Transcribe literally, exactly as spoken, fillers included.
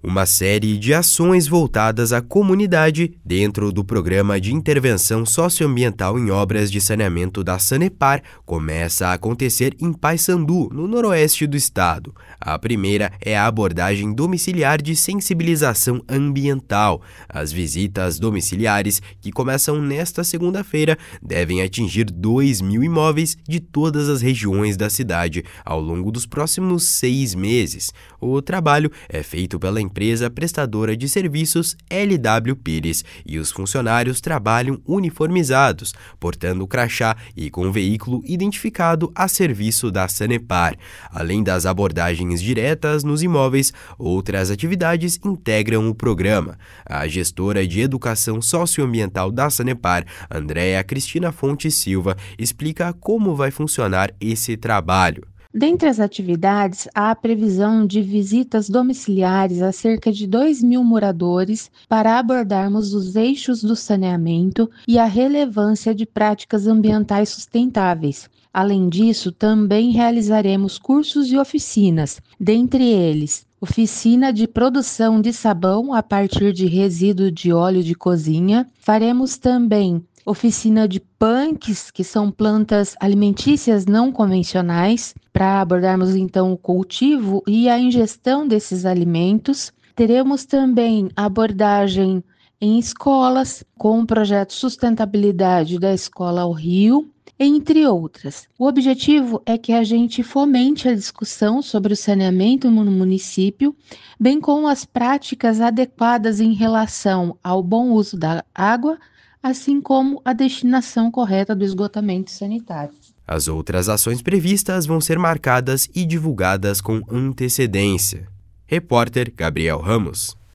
Uma série de ações voltadas à comunidade dentro do Programa de Intervenção Socioambiental em Obras de Saneamento da Sanepar começa a acontecer em Paysandu, no noroeste do estado. A primeira é a abordagem domiciliar de sensibilização ambiental. As visitas domiciliares, que começam nesta segunda-feira, devem atingir dois mil imóveis de todas as regiões da cidade ao longo dos próximos seis meses. O trabalho é feito pela empresa prestadora de serviços L W Pires e os funcionários trabalham uniformizados, portando crachá e com veículo identificado a serviço da Sanepar. Além das abordagens diretas nos imóveis, outras atividades integram o programa. A gestora de Educação Socioambiental da Sanepar, Andréa Cristina Fonte Silva, explica como vai funcionar esse trabalho. Dentre as atividades, há a previsão de visitas domiciliares a cerca de dois mil moradores para abordarmos os eixos do saneamento e a relevância de práticas ambientais sustentáveis. Além disso, também realizaremos cursos e oficinas, dentre eles, oficina de produção de sabão a partir de resíduo de óleo de cozinha. Faremos também oficina de punks, que são plantas alimentícias não convencionais, para abordarmos então o cultivo e a ingestão desses alimentos. Teremos também abordagem em escolas, com o projeto Sustentabilidade da Escola ao Rio, entre outras. O objetivo é que a gente fomente a discussão sobre o saneamento no município, bem como as práticas adequadas em relação ao bom uso da água, assim como a destinação correta do esgotamento sanitário. As outras ações previstas vão ser marcadas e divulgadas com antecedência. Repórter Gabriel Ramos.